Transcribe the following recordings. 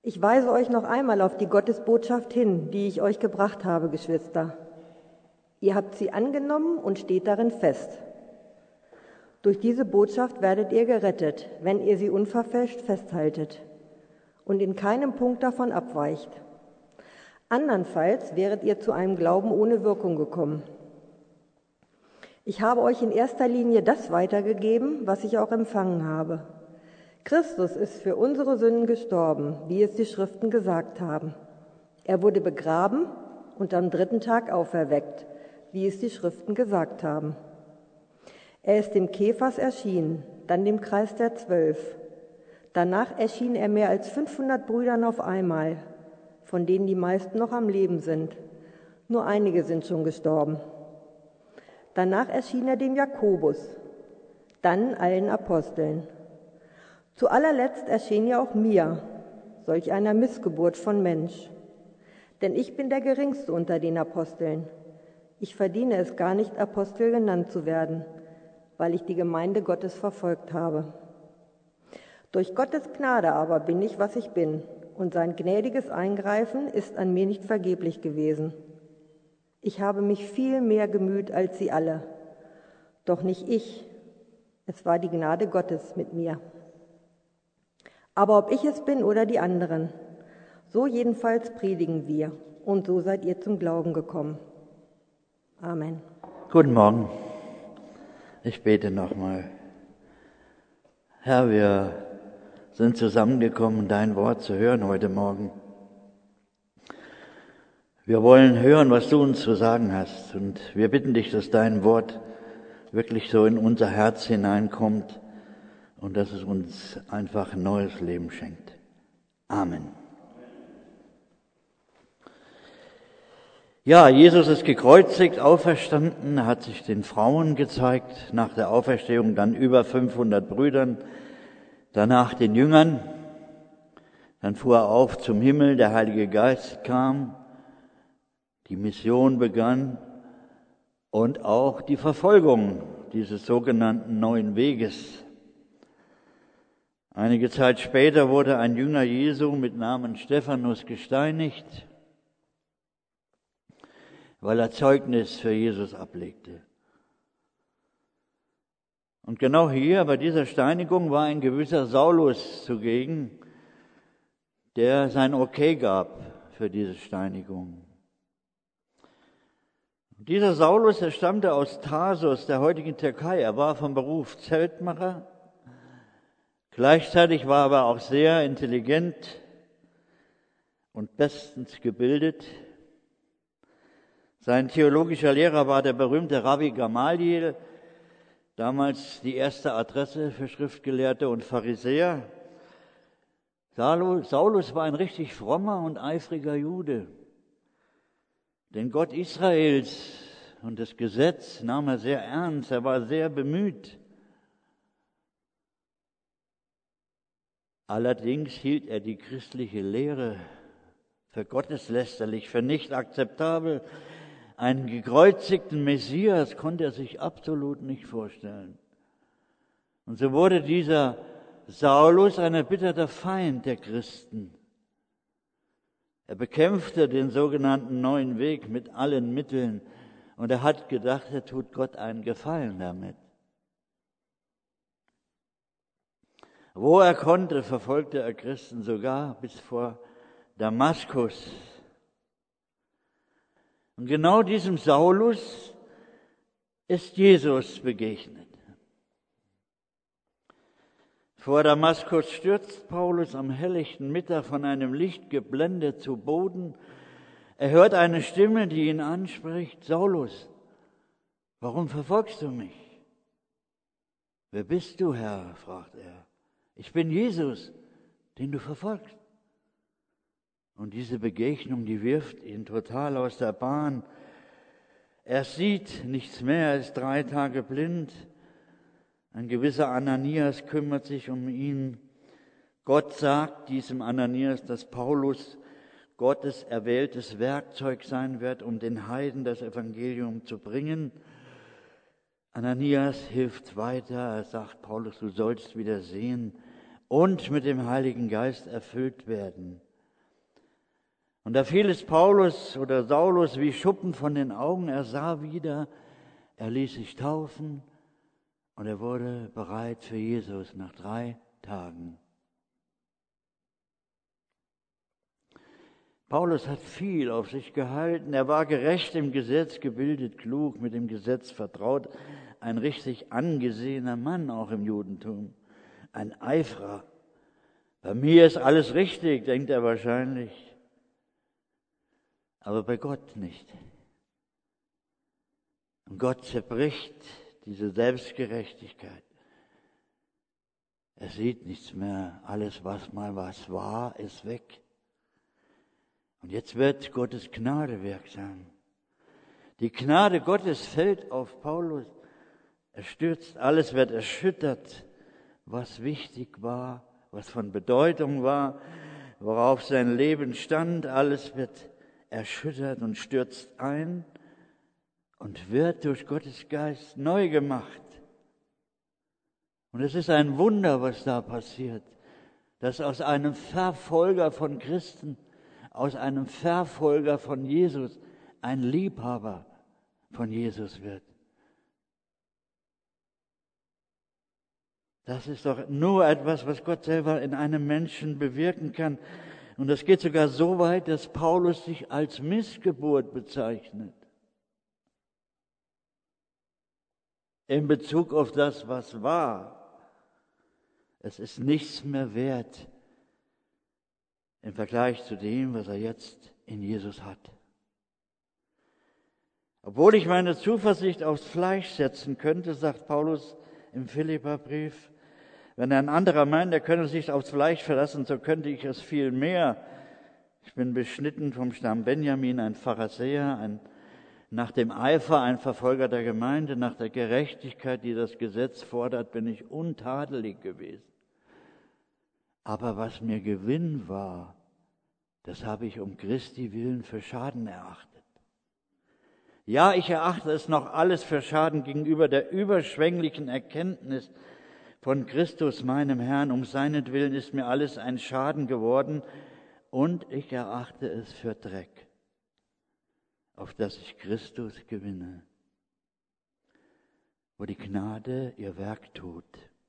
Ich weise euch noch einmal auf die Gottesbotschaft hin, die ich euch gebracht habe, Geschwister. Ihr habt sie angenommen und steht darin fest. Durch diese Botschaft werdet ihr gerettet, wenn ihr sie unverfälscht festhaltet und in keinem Punkt davon abweicht. Andernfalls wäret ihr zu einem Glauben ohne Wirkung gekommen. Ich habe euch in erster Linie das weitergegeben, was ich auch empfangen habe. Christus ist für unsere Sünden gestorben, wie es die Schriften gesagt haben. Er wurde begraben und am 3. Tag auferweckt, wie es die Schriften gesagt haben. Er ist dem Kephas erschienen, dann dem Kreis der 12. Danach erschien er mehr als 500 Brüdern auf einmal, von denen die meisten noch am Leben sind. Nur einige sind schon gestorben. Danach erschien er dem Jakobus, dann allen Aposteln. Zu allerletzt erschien er auch mir, solch einer Missgeburt von Mensch. Denn ich bin der Geringste unter den Aposteln. Ich verdiene es gar nicht, Apostel genannt zu werden, weil ich die Gemeinde Gottes verfolgt habe. Durch Gottes Gnade aber bin ich, was ich bin, und sein gnädiges Eingreifen ist an mir nicht vergeblich gewesen. Ich habe mich viel mehr gemüht als sie alle, doch nicht ich, es war die Gnade Gottes mit mir. Aber ob ich es bin oder die anderen, so jedenfalls predigen wir, und so seid ihr zum Glauben gekommen. Amen. Guten Morgen. Ich bete nochmal. Herr, wir sind zusammengekommen, dein Wort zu hören heute Morgen. Wir wollen hören, was du uns zu sagen hast, und wir bitten dich, dass dein Wort wirklich so in unser Herz hineinkommt und dass es uns einfach ein neues Leben schenkt. Amen. Ja, Jesus ist gekreuzigt, auferstanden, hat sich den Frauen gezeigt, nach der Auferstehung dann über 500 Brüdern, danach den Jüngern, dann fuhr er auf zum Himmel, der Heilige Geist kam, die Mission begann und auch die Verfolgung dieses sogenannten neuen Weges. Einige Zeit später wurde ein Jünger Jesu mit Namen Stephanus gesteinigt, weil er Zeugnis für Jesus ablegte. Und genau hier bei dieser Steinigung war ein gewisser Saulus zugegen, der sein Okay gab für diese Steinigung. Dieser Saulus, er stammte aus Tarsus, der heutigen Türkei. Er war vom Beruf Zeltmacher. Gleichzeitig war er aber auch sehr intelligent und bestens gebildet. Sein theologischer Lehrer war der berühmte Rabbi Gamaliel, damals die erste Adresse für Schriftgelehrte und Pharisäer. Saulus war ein richtig frommer und eifriger Jude. Den Gott Israels und das Gesetz nahm er sehr ernst, er war sehr bemüht. Allerdings hielt er die christliche Lehre für gotteslästerlich, für nicht akzeptabel. Einen gekreuzigten Messias konnte er sich absolut nicht vorstellen. Und so wurde dieser Saulus ein erbitterter Feind der Christen. Er bekämpfte den sogenannten neuen Weg mit allen Mitteln und er hat gedacht, er tut Gott einen Gefallen damit. Wo er konnte, verfolgte er Christen sogar bis vor Damaskus. Und genau diesem Saulus ist Jesus begegnet. Vor Damaskus stürzt Paulus am helllichten Mittag von einem Licht geblendet zu Boden. Er hört eine Stimme, die ihn anspricht: Saulus, warum verfolgst du mich? Wer bist du, Herr? Fragt er. Ich bin Jesus, den du verfolgst. Und diese Begegnung, die wirft ihn total aus der Bahn. Er sieht nichts mehr, er ist 3 Tage blind. Ein gewisser Ananias kümmert sich um ihn. Gott sagt diesem Ananias, dass Paulus Gottes erwähltes Werkzeug sein wird, um den Heiden das Evangelium zu bringen. Ananias hilft weiter, er sagt, Paulus, du sollst wieder sehen und mit dem Heiligen Geist erfüllt werden. Und da fiel es Paulus oder Saulus wie Schuppen von den Augen. Er sah wieder, er ließ sich taufen und er wurde bereit für Jesus nach 3 Tagen. Paulus hat viel auf sich gehalten. Er war gerecht im Gesetz, gebildet, klug, mit dem Gesetz vertraut. Ein richtig angesehener Mann auch im Judentum. Ein Eiferer. Bei mir ist alles richtig, denkt er wahrscheinlich. Aber bei Gott nicht. Und Gott zerbricht diese Selbstgerechtigkeit. Er sieht nichts mehr. Alles, was mal was war, ist weg. Und jetzt wird Gottes Gnade wirksam. Die Gnade Gottes fällt auf Paulus. Er stürzt, alles wird erschüttert, was wichtig war, was von Bedeutung war, worauf sein Leben stand. Alles wird erschüttert und stürzt ein und wird durch Gottes Geist neu gemacht. Und es ist ein Wunder, was da passiert, dass aus einem Verfolger von Christen, aus einem Verfolger von Jesus, ein Liebhaber von Jesus wird. Das ist doch nur etwas, was Gott selber in einem Menschen bewirken kann. Und das geht sogar so weit, dass Paulus sich als Missgeburt bezeichnet. In Bezug auf das, was war. Es ist nichts mehr wert im Vergleich zu dem, was er jetzt in Jesus hat. Obwohl ich meine Zuversicht aufs Fleisch setzen könnte, sagt Paulus im Philipperbrief, wenn ein anderer meint, er könne sich aufs Fleisch verlassen, so könnte ich es viel mehr. Ich bin beschnitten vom Stamm Benjamin, ein Pharisäer, nach dem Eifer ein Verfolger der Gemeinde, nach der Gerechtigkeit, die das Gesetz fordert, bin ich untadelig gewesen. Aber was mir Gewinn war, das habe ich um Christi willen für Schaden erachtet. Ja, ich erachte es noch alles für Schaden gegenüber der überschwänglichen Erkenntnis von Christus, meinem Herrn. Um seinetwillen ist mir alles ein Schaden geworden und ich erachte es für Dreck, auf dass ich Christus gewinne, wo die Gnade ihr Werk tut.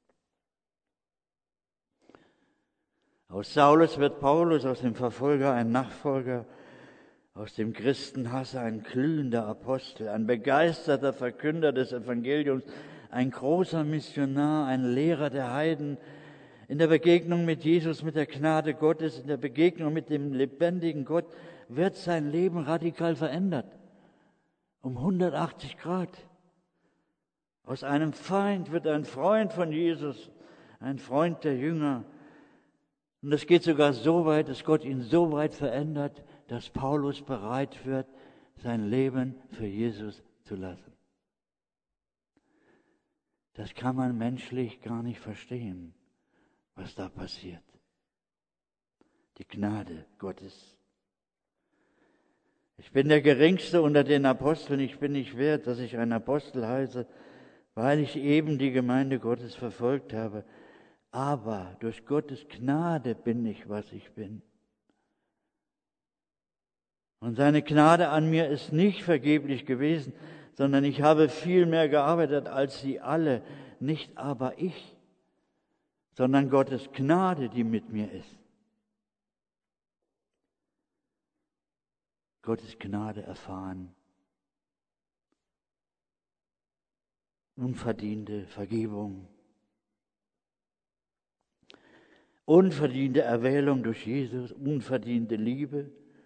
Aus Saulus wird Paulus, aus dem Verfolger ein Nachfolger, aus dem Christenhasser ein glühender Apostel, ein begeisterter Verkünder des Evangeliums, ein großer Missionar, ein Lehrer der Heiden. In der Begegnung mit Jesus, mit der Gnade Gottes, in der Begegnung mit dem lebendigen Gott wird sein Leben radikal verändert. Um 180 Grad. Aus einem Feind wird ein Freund von Jesus, ein Freund der Jünger. Und es geht sogar so weit, dass Gott ihn so weit verändert, dass Paulus bereit wird, sein Leben für Jesus zu lassen. Das kann man menschlich gar nicht verstehen, was da passiert. Die Gnade Gottes. Ich bin der Geringste unter den Aposteln. Ich bin nicht wert, dass ich ein Apostel heiße, weil ich eben die Gemeinde Gottes verfolgt habe. Aber durch Gottes Gnade bin ich, was ich bin. Und seine Gnade an mir ist nicht vergeblich gewesen, sondern ich habe viel mehr gearbeitet als sie alle. Nicht aber ich, sondern Gottes Gnade, die mit mir ist. Gottes Gnade erfahren. Unverdiente Vergebung. Unverdiente Erwählung durch Jesus, unverdiente Liebe,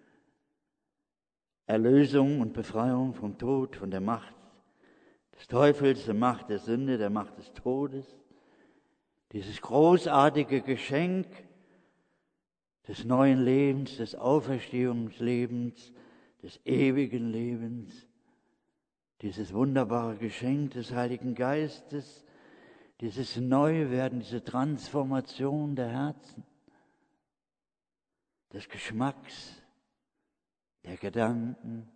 Erlösung und Befreiung vom Tod, von der Macht des Teufels, der Macht der Sünde, der Macht des Todes. Dieses großartige Geschenk des neuen Lebens, des Auferstehungslebens, des ewigen Lebens, dieses wunderbare Geschenk des Heiligen Geistes, dieses Neuwerden, diese Transformation der Herzen, des Geschmacks, der Gedanken.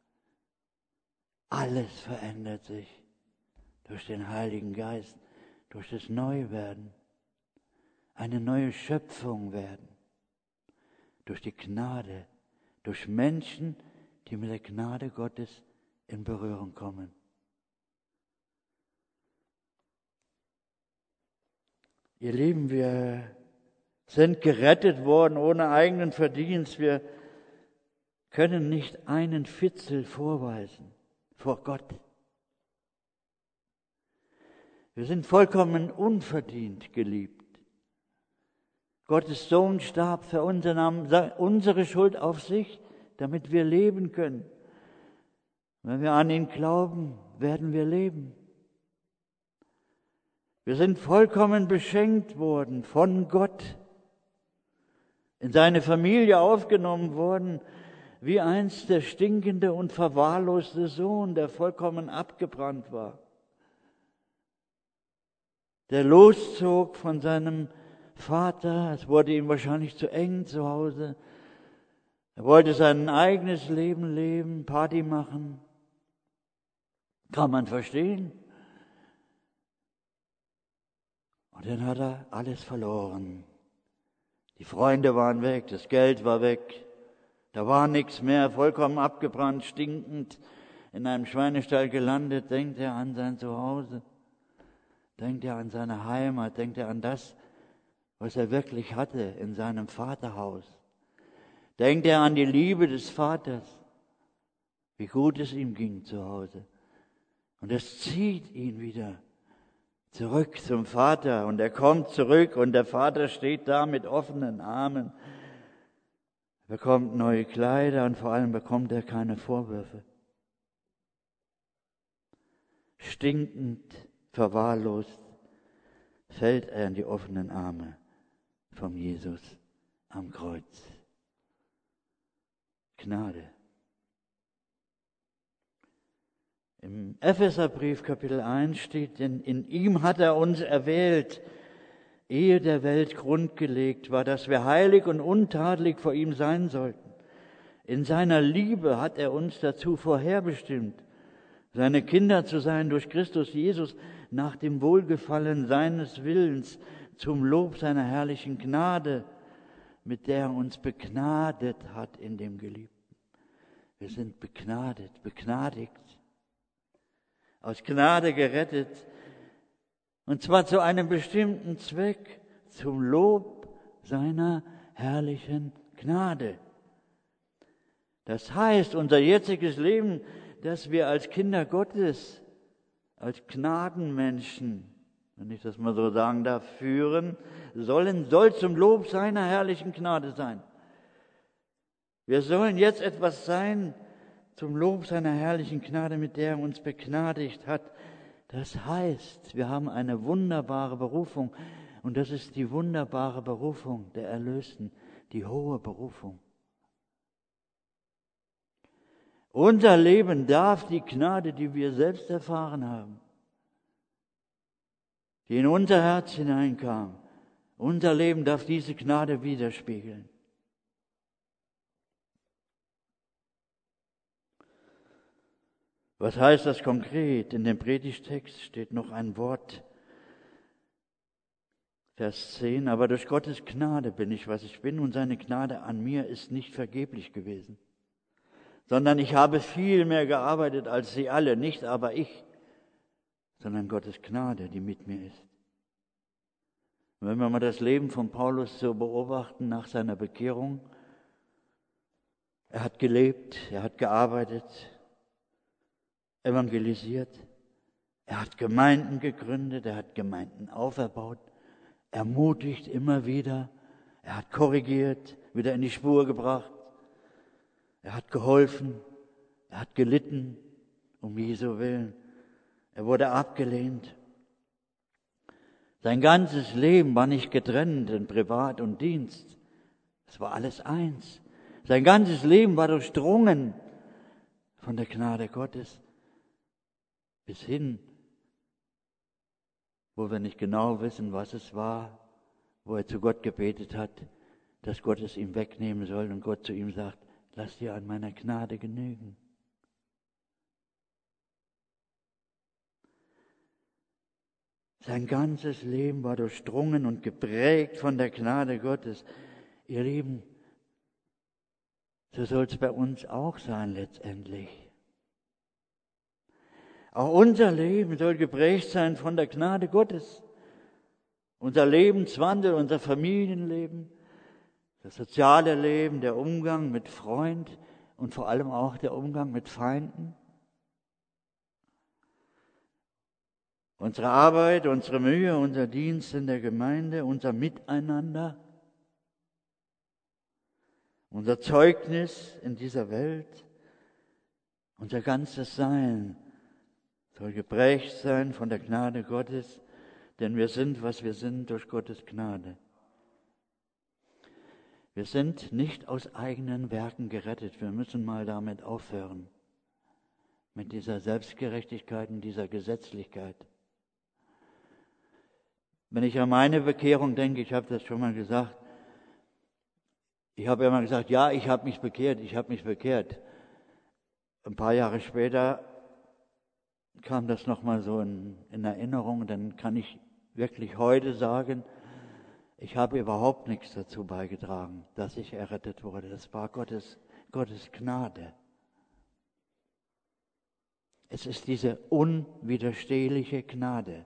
Alles verändert sich durch den Heiligen Geist, durch das Neuwerden, eine neue Schöpfung werden, durch die Gnade, durch Menschen, die mit der Gnade Gottes in Berührung kommen. Ihr Lieben, wir sind gerettet worden ohne eigenen Verdienst. Wir können nicht einen Fitzel vorweisen vor Gott. Wir sind vollkommen unverdient geliebt. Gottes Sohn starb für uns und nahm unsere Schuld auf sich, damit wir leben können. Wenn wir an ihn glauben, werden wir leben. Wir sind vollkommen beschenkt worden von Gott, in seine Familie aufgenommen worden, wie einst der stinkende und verwahrloste Sohn, der vollkommen abgebrannt war, der loszog von seinem Vater. Es wurde ihm wahrscheinlich zu eng zu Hause. Er wollte sein eigenes Leben leben, Party machen. Kann man verstehen. Und dann hat er alles verloren. Die Freunde waren weg, das Geld war weg. Da war nichts mehr, vollkommen abgebrannt, stinkend, in einem Schweinestall gelandet. Denkt er an sein Zuhause, denkt er an seine Heimat, denkt er an das, was er wirklich hatte in seinem Vaterhaus. Denkt er an die Liebe des Vaters, wie gut es ihm ging zu Hause. Und es zieht ihn wieder zurück zum Vater. Und er kommt zurück und der Vater steht da mit offenen Armen, bekommt neue Kleider und vor allem bekommt er keine Vorwürfe. Stinkend, verwahrlost fällt er in die offenen Arme von Jesus am Kreuz. Gnade. Im Epheserbrief Kapitel 1 steht, denn in ihm hat er uns erwählt, ehe der Welt Grund gelegt war, dass wir heilig und untadelig vor ihm sein sollten. In seiner Liebe hat er uns dazu vorherbestimmt, seine Kinder zu sein durch Christus Jesus nach dem Wohlgefallen seines Willens, zum Lob seiner herrlichen Gnade, mit der er uns begnadet hat in dem Geliebten. Wir sind begnadet, begnadigt, aus Gnade gerettet, und zwar zu einem bestimmten Zweck, zum Lob seiner herrlichen Gnade. Das heißt, unser jetziges Leben, das wir als Kinder Gottes, als Gnadenmenschen, wenn ich das mal so sagen darf, führen soll zum Lob seiner herrlichen Gnade sein. Wir sollen jetzt etwas sein zum Lob seiner herrlichen Gnade, mit der er uns begnadigt hat. Das heißt, wir haben eine wunderbare Berufung, und das ist die wunderbare Berufung der Erlösten, die hohe Berufung. Unser Leben darf die Gnade, die wir selbst erfahren haben, die in unser Herz hineinkam, unser Leben darf diese Gnade widerspiegeln. Was heißt das konkret? In dem Predigtext steht noch ein Wort, Vers 10, aber durch Gottes Gnade bin ich, was ich bin, und seine Gnade an mir ist nicht vergeblich gewesen, sondern ich habe viel mehr gearbeitet als sie alle, nicht aber ich, sondern Gottes Gnade, die mit mir ist. Und wenn wir mal das Leben von Paulus so beobachten nach seiner Bekehrung, er hat gelebt, er hat gearbeitet, evangelisiert, er hat Gemeinden gegründet, er hat Gemeinden auferbaut, ermutigt immer wieder, er hat korrigiert, wieder in die Spur gebracht, er hat geholfen, er hat gelitten, um Jesu willen, er wurde abgelehnt. Sein ganzes Leben war nicht getrennt in Privat und Dienst, es war alles eins. Sein ganzes Leben war durchdrungen von der Gnade Gottes. Bis hin, wo wir nicht genau wissen, was es war, wo er zu Gott gebetet hat, dass Gott es ihm wegnehmen soll und Gott zu ihm sagt, lass dir an meiner Gnade genügen. Sein ganzes Leben war durchdrungen und geprägt von der Gnade Gottes. Ihr Lieben, so soll es bei uns auch sein letztendlich. Auch unser Leben soll geprägt sein von der Gnade Gottes. Unser Lebenswandel, unser Familienleben, das soziale Leben, der Umgang mit Freunden und vor allem auch der Umgang mit Feinden. Unsere Arbeit, unsere Mühe, unser Dienst in der Gemeinde, unser Miteinander, unser Zeugnis in dieser Welt, unser ganzes Sein soll geprägt sein von der Gnade Gottes, denn wir sind, was wir sind, durch Gottes Gnade. Wir sind nicht aus eigenen Werken gerettet. Wir müssen mal damit aufhören, mit dieser Selbstgerechtigkeit und dieser Gesetzlichkeit. Wenn ich an meine Bekehrung denke, ich habe das schon mal gesagt, ich habe immer gesagt, ja, ich habe mich bekehrt. Ein paar Jahre später kam das nochmal so in Erinnerung, dann kann ich wirklich heute sagen, ich habe überhaupt nichts dazu beigetragen, dass ich errettet wurde. Das war Gottes Gnade. Es ist diese unwiderstehliche Gnade.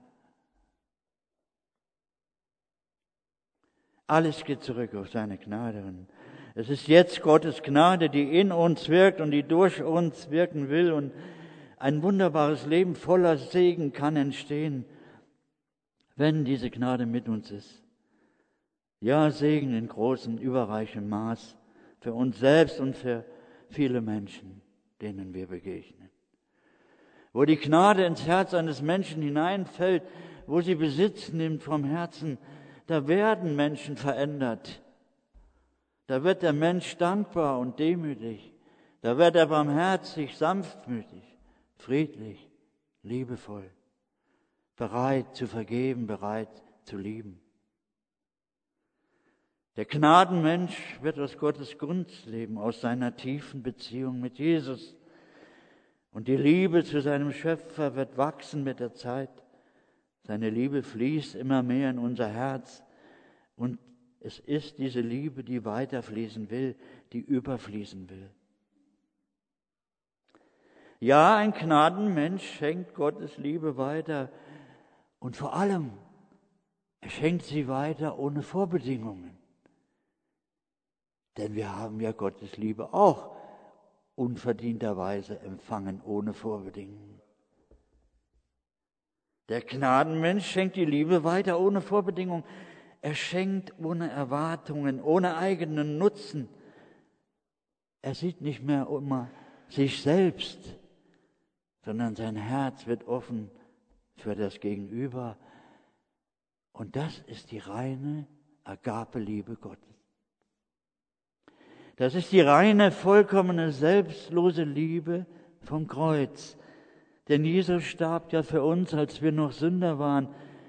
Alles geht zurück auf seine Gnade. Und es ist jetzt Gottes Gnade, die in uns wirkt und die durch uns wirken will. Und ein wunderbares Leben voller Segen kann entstehen, wenn diese Gnade mit uns ist. Ja, Segen in großem, überreichem Maß für uns selbst und für viele Menschen, denen wir begegnen. Wo die Gnade ins Herz eines Menschen hineinfällt, wo sie Besitz nimmt vom Herzen, da werden Menschen verändert. Da wird der Mensch dankbar und demütig. Da wird er barmherzig, sanftmütig, friedlich, liebevoll, bereit zu vergeben, bereit zu lieben. Der Gnadenmensch wird aus Gottes Gunst leben, aus seiner tiefen Beziehung mit Jesus. Und die Liebe zu seinem Schöpfer wird wachsen mit der Zeit. Seine Liebe fließt immer mehr in unser Herz. Und es ist diese Liebe, die weiterfließen will, die überfließen will. Ja, ein Gnadenmensch schenkt Gottes Liebe weiter. Und vor allem, er schenkt sie weiter ohne Vorbedingungen. Denn wir haben ja Gottes Liebe auch unverdienterweise empfangen, ohne Vorbedingungen. Der Gnadenmensch schenkt die Liebe weiter ohne Vorbedingungen. Er schenkt ohne Erwartungen, ohne eigenen Nutzen. Er sieht nicht mehr immer sich selbst, sondern sein Herz wird offen für das Gegenüber. Und das ist die reine Agape-Liebe Gottes. Das ist die reine, vollkommene, selbstlose Liebe vom Kreuz. Denn Jesus starb ja für uns, als wir noch Sünder waren.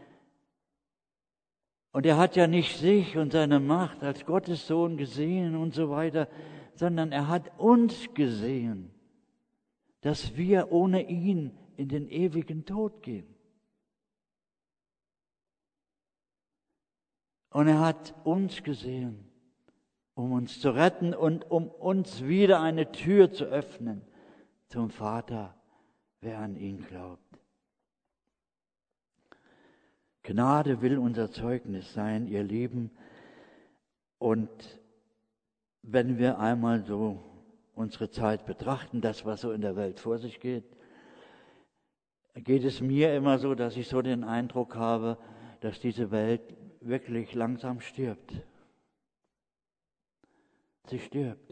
Und er hat ja nicht sich und seine Macht als Gottes Sohn gesehen und so weiter, sondern er hat uns gesehen, dass wir ohne ihn in den ewigen Tod gehen. Und er hat uns gesehen, um uns zu retten und um uns wieder eine Tür zu öffnen zum Vater, wer an ihn glaubt. Gnade will unser Zeugnis sein, ihr Lieben. Und wenn wir einmal so unsere Zeit betrachten, das, was so in der Welt vor sich geht, geht es mir immer so, dass ich so den Eindruck habe, dass diese Welt wirklich langsam stirbt. Sie stirbt.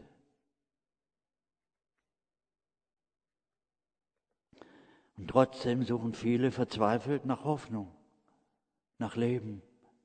Und trotzdem suchen viele verzweifelt nach Hoffnung, nach Leben.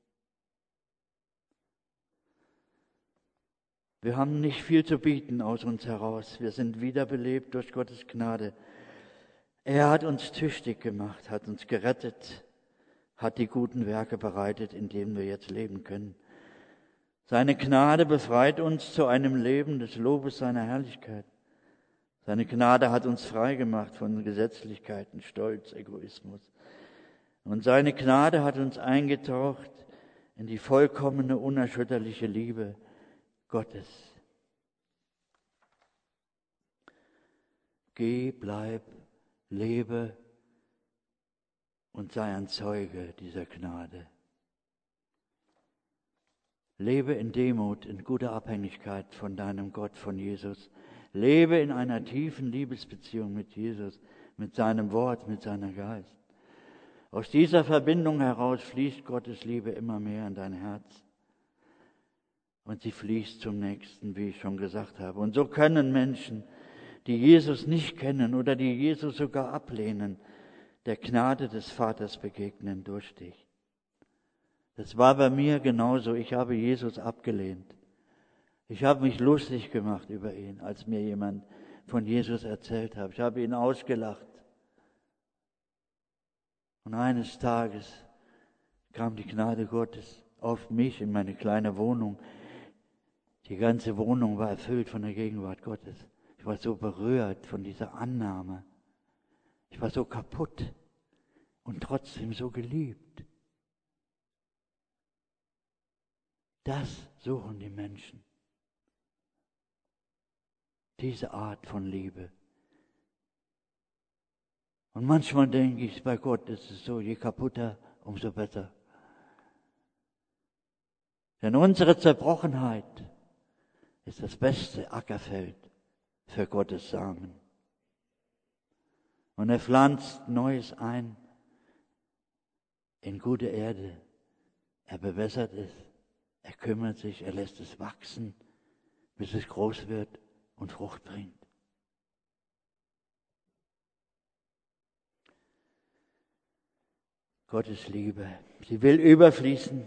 Wir haben nicht viel zu bieten aus uns heraus. Wir sind wiederbelebt durch Gottes Gnade. Er hat uns tüchtig gemacht, hat uns gerettet, hat die guten Werke bereitet, in denen wir jetzt leben können. Seine Gnade befreit uns zu einem Leben des Lobes seiner Herrlichkeit. Seine Gnade hat uns frei gemacht von Gesetzlichkeiten, Stolz, Egoismus. Und seine Gnade hat uns eingetaucht in die vollkommene, unerschütterliche Liebe Gottes. Geh, bleib, lebe und sei ein Zeuge dieser Gnade. Lebe in Demut, in guter Abhängigkeit von deinem Gott, von Jesus. Lebe in einer tiefen Liebesbeziehung mit Jesus, mit seinem Wort, mit seinem Geist. Aus dieser Verbindung heraus fließt Gottes Liebe immer mehr in dein Herz. Und sie fließt zum Nächsten, wie ich schon gesagt habe. Und so können Menschen, die Jesus nicht kennen oder die Jesus sogar ablehnen, der Gnade des Vaters begegnen durch dich. Das war bei mir genauso. Ich habe Jesus abgelehnt. Ich habe mich lustig gemacht über ihn, als mir jemand von Jesus erzählt hat. Ich habe ihn ausgelacht. Und eines Tages kam die Gnade Gottes auf mich in meine kleine Wohnung. Die ganze Wohnung war erfüllt von der Gegenwart Gottes. Ich war so berührt von dieser Annahme. Ich war so kaputt und trotzdem so geliebt. Das suchen die Menschen. Diese Art von Liebe. Und manchmal denke ich, bei Gott ist es so, je kaputter, umso besser. Denn unsere Zerbrochenheit ist das beste Ackerfeld für Gottes Samen. Und er pflanzt Neues ein in gute Erde. Er bewässert es, er kümmert sich, er lässt es wachsen, bis es groß wird und Frucht bringt. Gottes Liebe, sie will überfließen.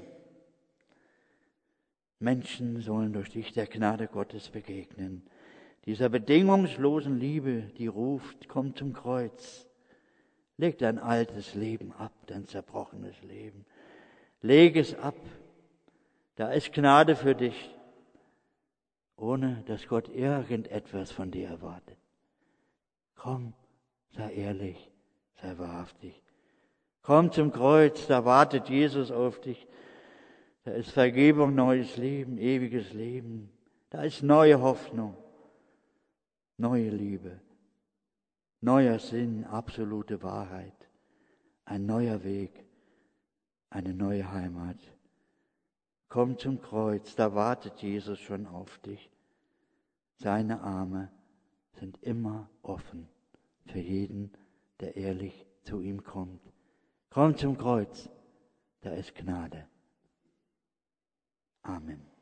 Menschen sollen durch dich der Gnade Gottes begegnen. Dieser bedingungslosen Liebe, die ruft, komm zum Kreuz. Leg dein altes Leben ab, dein zerbrochenes Leben. Leg es ab. Da ist Gnade für dich, ohne dass Gott irgendetwas von dir erwartet. Komm, sei ehrlich, sei wahrhaftig. Komm zum Kreuz, da wartet Jesus auf dich. Da ist Vergebung, neues Leben, ewiges Leben. Da ist neue Hoffnung, neue Liebe, neuer Sinn, absolute Wahrheit, ein neuer Weg, eine neue Heimat. Komm zum Kreuz, da wartet Jesus schon auf dich. Seine Arme sind immer offen für jeden, der ehrlich zu ihm kommt. Komm zum Kreuz, da ist Gnade. Amen.